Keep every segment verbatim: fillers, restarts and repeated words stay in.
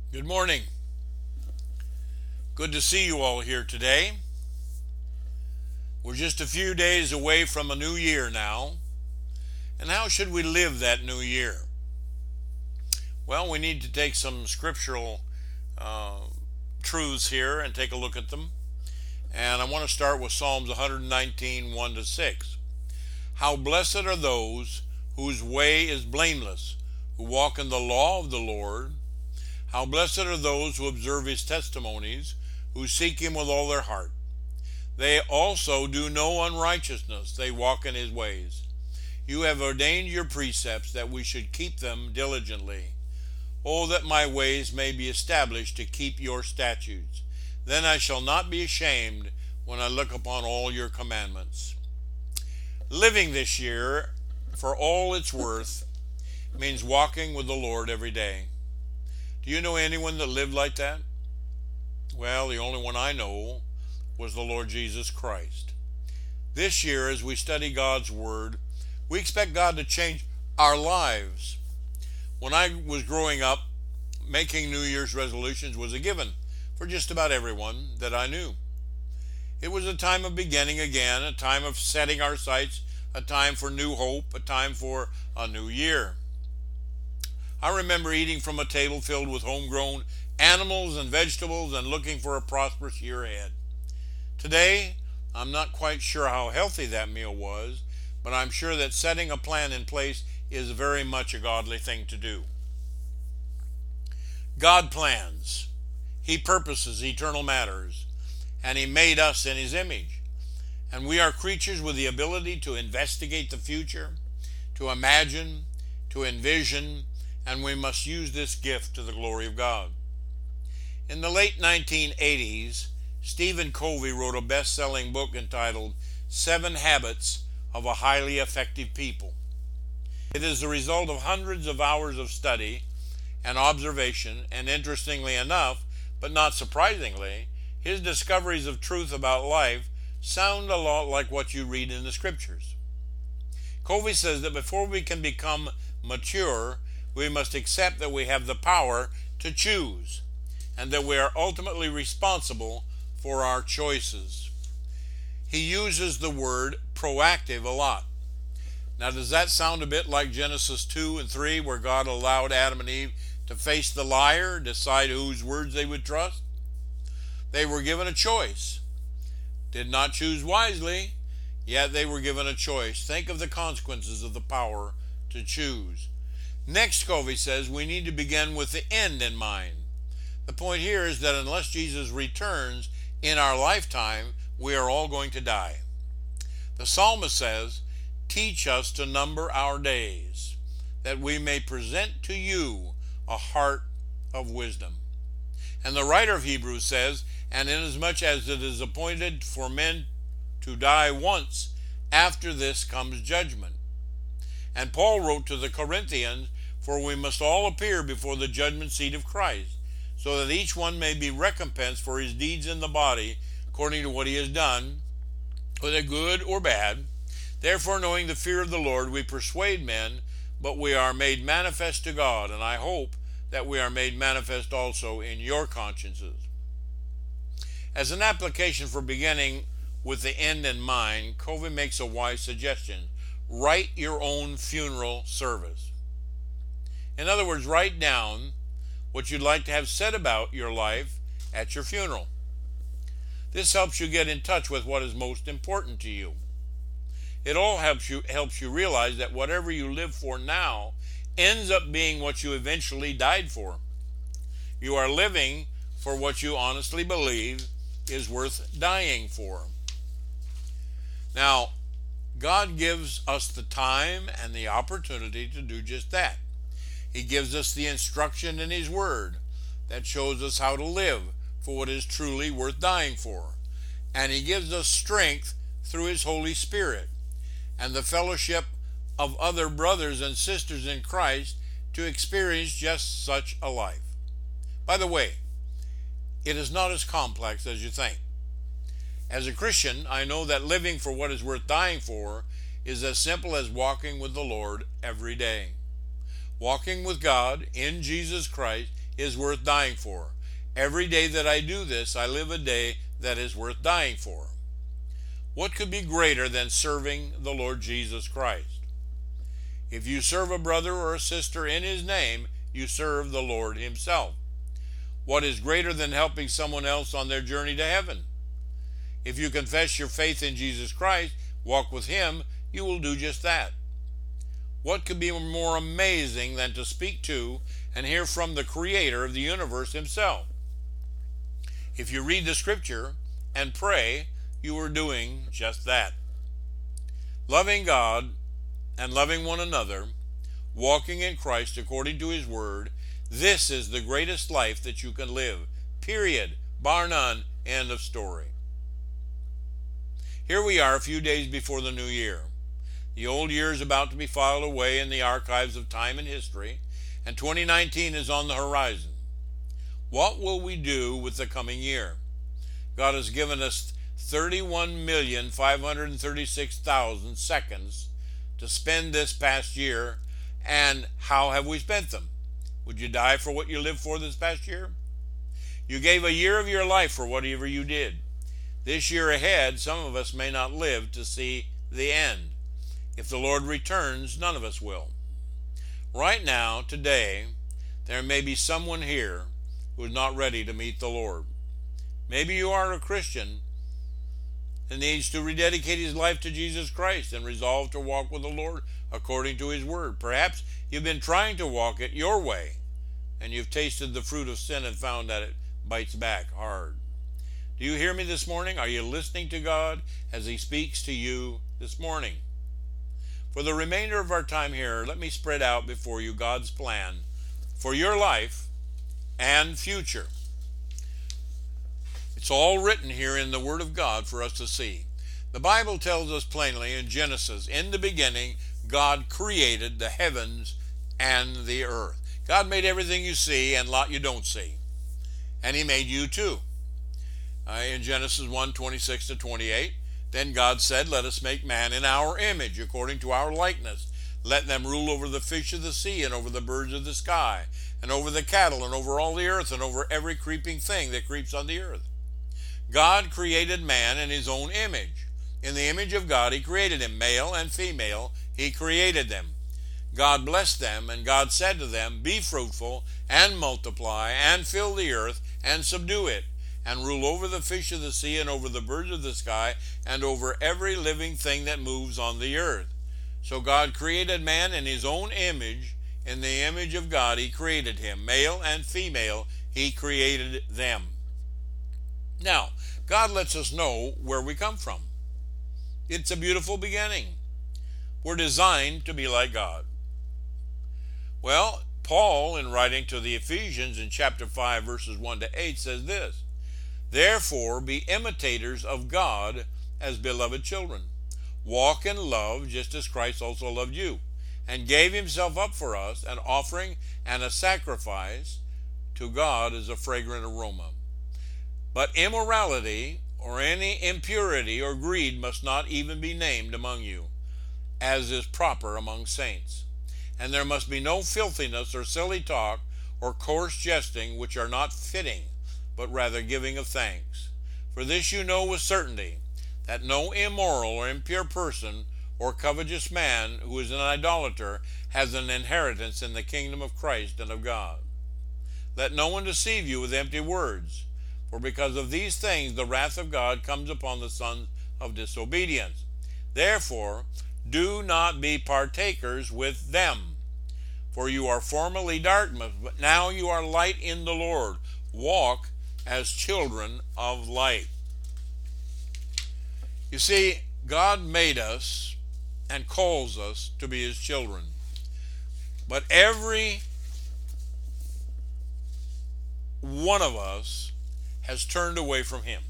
Good morning. Good to see you all here today. We're just a few days away from a new year now. And how should we live that new year? Well, we need to take some scriptural uh, truths here and take a look at them. And I want to start with Psalms one nineteen, one to six. How blessed are those whose way is blameless, who walk in the law of the Lord. How blessed are those who observe his testimonies, who seek him with all their heart. They also do no unrighteousness, they walk in his ways. You have ordained your precepts that we should keep them diligently. Oh, that my ways may be established to keep your statutes. Then I shall not be ashamed when I look upon all your commandments. Living this year, for all it's worth, means walking with the Lord every day. Do you know anyone that lived like that? Well, the only one I know was the Lord Jesus Christ. This year, as we study God's Word, we expect God to change our lives. When I was growing up, making New Year's resolutions was a given for just about everyone that I knew. It was a time of beginning again, a time of setting our sights, a time for new hope, a time for a new year. I remember eating from a table filled with homegrown animals and vegetables and looking for a prosperous year ahead. Today, I'm not quite sure how healthy that meal was, but I'm sure that setting a plan in place is very much a godly thing to do. God plans. He purposes eternal matters, and he made us in his image. And we are creatures with the ability to investigate the future, to imagine, to envision, and we must use this gift to the glory of God. In the late nineteen eighties, Stephen Covey wrote a best-selling book entitled Seven Habits of a Highly Effective People. It is the result of hundreds of hours of study and observation, and interestingly enough, but not surprisingly, his discoveries of truth about life sound a lot like what you read in the scriptures. Covey says that before we can become mature, we must accept that we have the power to choose, and that we are ultimately responsible for our choices. He uses the word proactive a lot. Now, does that sound a bit like Genesis two and three, where God allowed Adam and Eve to face the liar, decide whose words they would trust? They were given a choice. Did not choose wisely, yet they were given a choice. Think of the consequences of the power to choose. Next, Covey says, we need to begin with the end in mind. The point here is that unless Jesus returns in our lifetime, we are all going to die. The psalmist says, teach us to number our days, that we may present to you a heart of wisdom. And the writer of Hebrews says, and inasmuch as it is appointed for men to die once, after this comes judgment. And Paul wrote to the Corinthians, for we must all appear before the judgment seat of Christ, so that each one may be recompensed for his deeds in the body, according to what he has done, whether good or bad. Therefore, knowing the fear of the Lord, we persuade men, but we are made manifest to God, and I hope that we are made manifest also in your consciences. As an application for beginning with the end in mind, Covey makes a wise suggestion. Write your own funeral service. In other words, write down what you'd like to have said about your life at your funeral. This helps you get in touch with what is most important to you. It all helps you helps you realize that whatever you live for now ends up being what you eventually died for. You are living for what you honestly believe is worth dying for. Now, God gives us the time and the opportunity to do just that. He gives us the instruction in his word that shows us how to live for what is truly worth dying for. And he gives us strength through his Holy Spirit and the fellowship of other brothers and sisters in Christ to experience just such a life. By the way, it is not as complex as you think. As a Christian, I know that living for what is worth dying for is as simple as walking with the Lord every day. Walking with God in Jesus Christ is worth dying for. Every day that I do this, I live a day that is worth dying for. What could be greater than serving the Lord Jesus Christ? If you serve a brother or a sister in his name, you serve the Lord himself. What is greater than helping someone else on their journey to heaven? If you confess your faith in Jesus Christ, walk with him, you will do just that. What could be more amazing than to speak to and hear from the Creator of the universe himself? If you read the Scripture and pray, you are doing just that. Loving God and loving one another, walking in Christ according to his word, this is the greatest life that you can live. Period. Bar none. End of story. Here we are a few days before the new year. The old year is about to be filed away in the archives of time and history, and twenty nineteen is on the horizon. What will we do with the coming year? God has given us thirty-one million five hundred thirty-six thousand seconds to spend this past year, and how have we spent them? Would you die for what you lived for this past year? You gave a year of your life for whatever you did. This year ahead, some of us may not live to see the end. If the Lord returns, none of us will. Right now, today, there may be someone here who is not ready to meet the Lord. Maybe you are a Christian and needs to rededicate his life to Jesus Christ and resolve to walk with the Lord according to his word. Perhaps you've been trying to walk it your way, and you've tasted the fruit of sin and found that it bites back hard. Do you hear me this morning? Are you listening to God as he speaks to you this morning? For the remainder of our time here, let me spread out before you God's plan for your life and future. It's all written here in the Word of God for us to see. The Bible tells us plainly in Genesis, in the beginning, God created the heavens and the earth. God made everything you see and a lot you don't see. And he made you too. Uh, in Genesis one, twenty-six to twenty-eight, then God said, let us make man in our image, according to our likeness. Let them rule over the fish of the sea, and over the birds of the sky, and over the cattle, and over all the earth, and over every creeping thing that creeps on the earth. God created man in his own image. In the image of God he created him, male and female, he created them. God blessed them, and God said to them, be fruitful, and multiply, and fill the earth, and subdue it, and rule over the fish of the sea, and over the birds of the sky, and over every living thing that moves on the earth. So God created man in his own image. In the image of God he created him. Male and female he created them. Now, God lets us know where we come from. It's a beautiful beginning. We're designed to be like God. Well, Paul, in writing to the Ephesians in chapter five, verses one to eight, says this, therefore be imitators of God as beloved children. Walk in love just as Christ also loved you, and gave himself up for us, an offering and a sacrifice to God as a fragrant aroma. But immorality or any impurity or greed must not even be named among you, as is proper among saints. And there must be no filthiness or silly talk or coarse jesting, which are not fitting, but rather giving of thanks. For this you know with certainty, that no immoral or impure person or covetous man who is an idolater has an inheritance in the kingdom of Christ and of God. Let no one deceive you with empty words, for because of these things the wrath of God comes upon the sons of disobedience. Therefore, do not be partakers with them. For you are formerly darkness, but now you are light in the Lord. Walk as children of light. You see, God made us and calls us to be his children. But every one of us has turned away from him.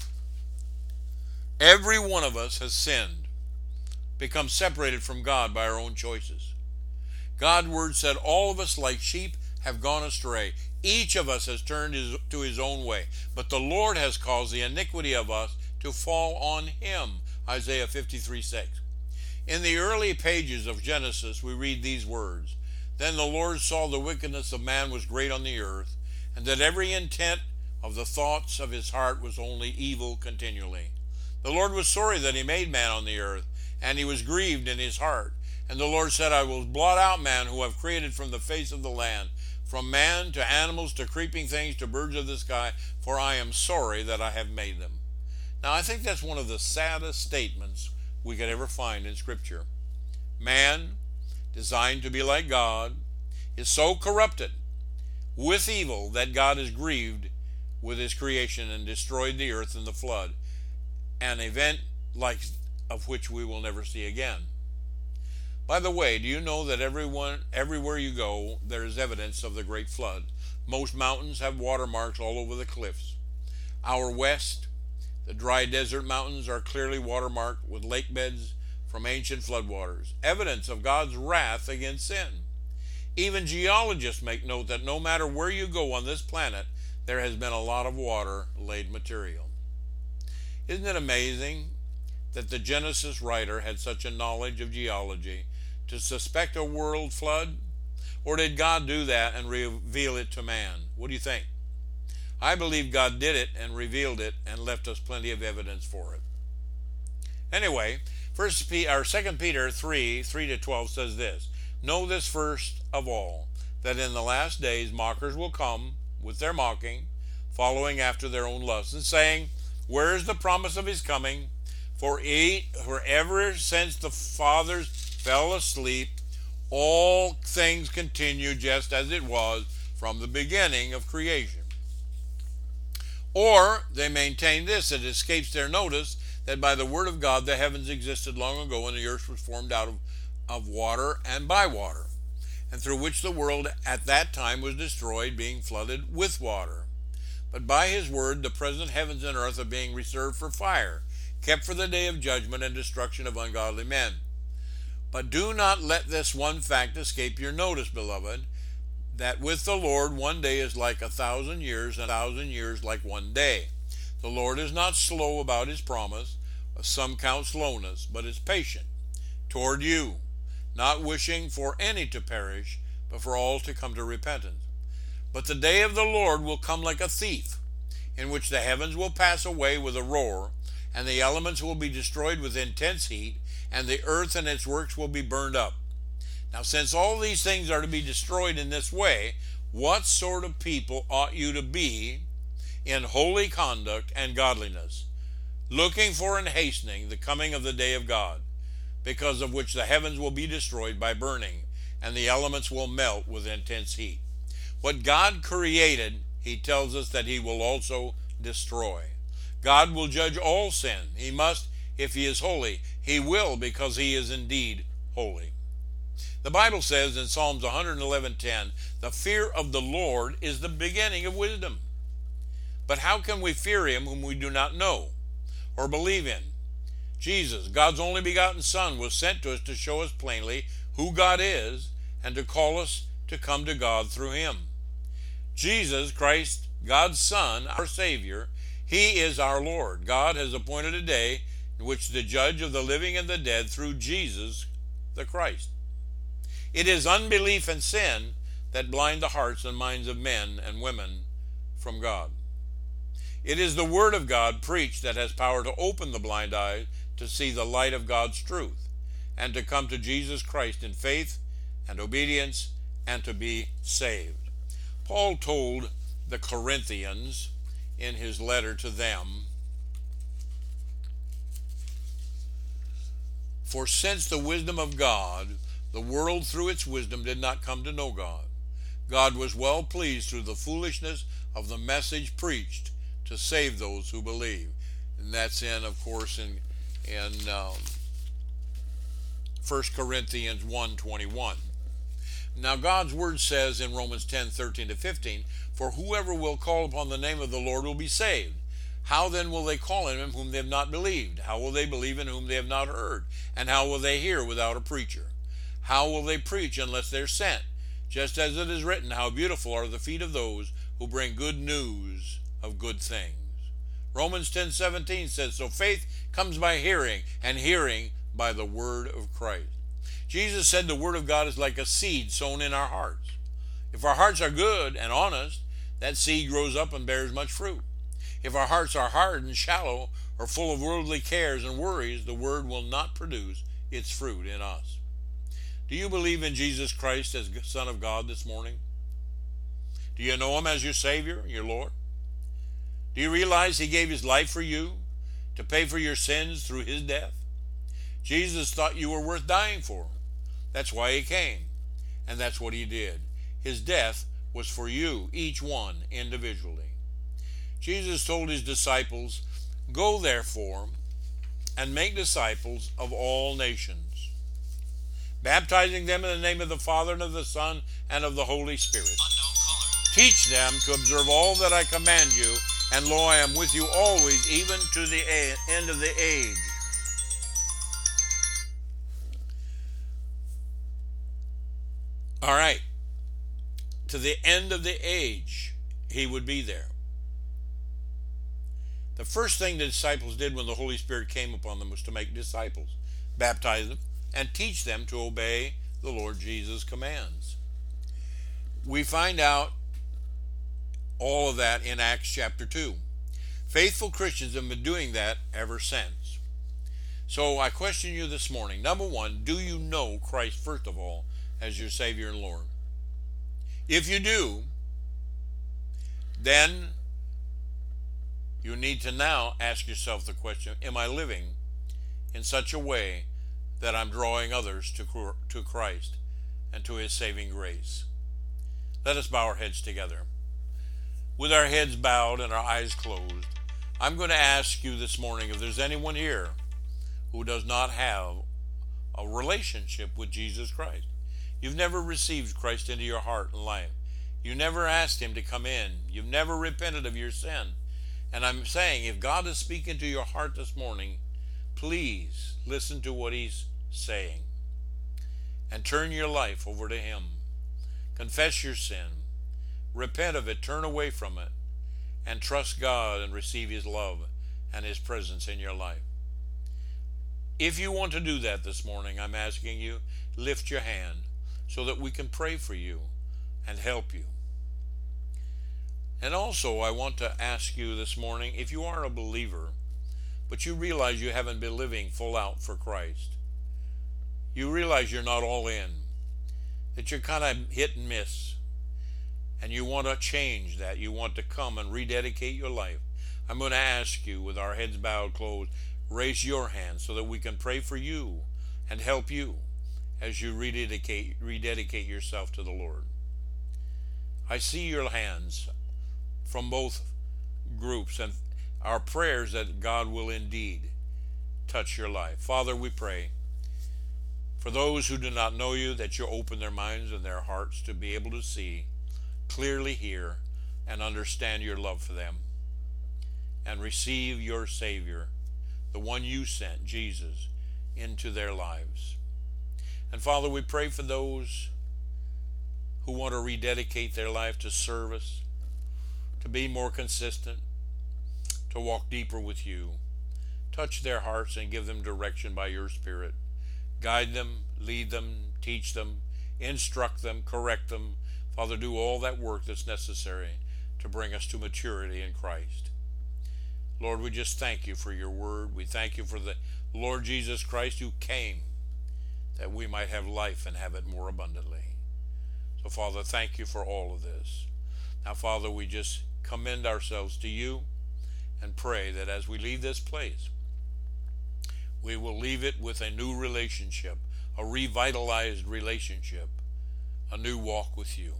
Every one of us has sinned, become separated from God by our own choices. God's word said all of us like sheep have gone astray. Each of us has turned his, to his own way, but the Lord has caused the iniquity of us to fall on him. Isaiah fifty-three six. In the early pages of Genesis we read these words, then the Lord saw the wickedness of man was great on the earth, and that every intent of the thoughts of his heart was only evil continually. The Lord was sorry that he made man on the earth, and he was grieved in his heart. And the Lord said, I will blot out man who I have created from the face of the land, from man to animals to creeping things to birds of the sky, for I am sorry that I have made them. Now I think that's one of the saddest statements we could ever find in Scripture. Man, designed to be like God, is so corrupted with evil that God is grieved with his creation and destroyed the earth in the flood, an event like of which we will never see again. By the way, do you know that everyone, everywhere you go, there is evidence of the great flood? Most mountains have watermarks all over the cliffs. Our west, the dry desert mountains, are clearly watermarked with lake beds from ancient floodwaters, evidence of God's wrath against sin. Even geologists make note that no matter where you go on this planet, there has been a lot of water-laid material. Isn't it amazing that the Genesis writer had such a knowledge of geology to suspect a world flood? Or did God do that and reveal it to man? What do you think? I believe God did it and revealed it and left us plenty of evidence for it. Anyway, First Peter, or Second Peter three, three to twelve says this, Know this first of all, that in the last days mockers will come with their mocking, following after their own lusts, and saying, Where is the promise of his coming? For, he, for ever since the fathers fell asleep, all things continue just as it was from the beginning of creation. Or they maintain this, it escapes their notice, that by the word of God the heavens existed long ago, and the earth was formed out of, of water and by water, and through which the world at that time was destroyed, being flooded with water. But by his word the present heavens and earth are being reserved for fire, kept for the day of judgment and destruction of ungodly men. But do not let this one fact escape your notice, beloved, that with the Lord one day is like a thousand years, and a thousand years like one day. The Lord is not slow about his promise, as some count slowness, but is patient toward you, not wishing for any to perish, but for all to come to repentance. But the day of the Lord will come like a thief, in which the heavens will pass away with a roar, and the elements will be destroyed with intense heat, and the earth and its works will be burned up. Now, since all these things are to be destroyed in this way, what sort of people ought you to be in holy conduct and godliness, looking for and hastening the coming of the day of God, because of which the heavens will be destroyed by burning, and the elements will melt with intense heat? What God created, he tells us that he will also destroy. God will judge all sin. He must, if he is holy. He will, because he is indeed holy. The Bible says in Psalms one eleven ten, the fear of the Lord is the beginning of wisdom. But how can we fear him whom we do not know or believe in? Jesus, God's only begotten Son, was sent to us to show us plainly who God is and to call us to come to God through him. Jesus Christ, God's Son, our Savior, he is our Lord. God has appointed a day in which the judge of the living and the dead through Jesus the Christ. It is unbelief and sin that blind the hearts and minds of men and women from God. It is the Word of God preached that has power to open the blind eyes to see the light of God's truth and to come to Jesus Christ in faith and obedience and to be saved. Paul told the Corinthians in his letter to them, For since the wisdom of God, the world through its wisdom did not come to know God, God was well pleased through the foolishness of the message preached to save those who believe. And that's in, of course, in, in um, First Corinthians one twenty-one. Now God's word says in Romans ten thirteen to fifteen, For whoever will call upon the name of the Lord will be saved. How then will they call on him whom they have not believed? How will they believe in whom they have not heard? And how will they hear without a preacher? How will they preach unless they're sent? Just as it is written, How beautiful are the feet of those who bring good news of good things. Romans ten seventeen says, So faith comes by hearing, and hearing by the word of Christ. Jesus said the word of God is like a seed sown in our hearts. If our hearts are good and honest, that seed grows up and bears much fruit. If our hearts are hard and shallow or full of worldly cares and worries, the word will not produce its fruit in us. Do you believe in Jesus Christ as Son of God this morning? Do you know him as your Savior, your Lord? Do you realize he gave his life for you to pay for your sins through his death? Jesus thought you were worth dying for. That's why he came, and that's what he did. His death was for you, each one individually. Jesus told his disciples, "Go therefore and make disciples of all nations, baptizing them in the name of the Father and of the Son and of the Holy Spirit. Teach them to observe all that I command you, and lo, I am with you always, even to the end of the age." All right. To the end of the age, he would be there. The first thing the disciples did when the Holy Spirit came upon them was to make disciples, baptize them, and teach them to obey the Lord Jesus' commands. We find out all of that in Acts chapter two. Faithful Christians have been doing that ever since. So I question you this morning. Number one, do you know Christ, first of all, as your Savior and Lord? If you do, then you need to now ask yourself the question, am I living in such a way that I'm drawing others to, to Christ and to his saving grace? Let us bow our heads together. With our heads bowed and our eyes closed, I'm going to ask you this morning if there's anyone here who does not have a relationship with Jesus Christ. You've never received Christ into your heart and life. You never asked him to come in. You've never repented of your sin. And I'm saying, if God is speaking to your heart this morning, please listen to what he's saying and turn your life over to him. Confess your sin. Repent of it. Turn away from it. And trust God and receive his love and his presence in your life. If you want to do that this morning, I'm asking you, lift your hand so that we can pray for you and help you. And also, I want to ask you this morning, if you are a believer, but you realize you haven't been living full out for Christ, you realize you're not all in, that you're kind of hit and miss, and you want to change that, you want to come and rededicate your life, I'm going to ask you, with our heads bowed closed, raise your hand so that we can pray for you and help you as you rededicate, rededicate yourself to the Lord. I see your hands from both groups, and our prayers that God will indeed touch your life. Father, we pray for those who do not know you, that you open their minds and their hearts to be able to see, clearly hear, and understand your love for them, and receive your Savior, the one you sent, Jesus, into their lives. And Father, we pray for those who want to rededicate their life to service, to be more consistent, to walk deeper with you. Touch their hearts and give them direction by your Spirit. Guide them, lead them, teach them, instruct them, correct them. Father, do all that work that's necessary to bring us to maturity in Christ. Lord, we just thank you for your word. We thank you for the Lord Jesus Christ who came that we might have life and have it more abundantly. So, Father, thank you for all of this. Now, Father, we just commend ourselves to you and pray that as we leave this place, we will leave it with a new relationship, a revitalized relationship, a new walk with you.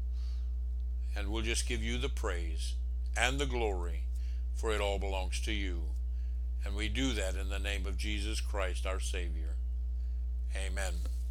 And we'll just give you the praise and the glory, for it all belongs to you. And we do that in the name of Jesus Christ, our Savior. Amen.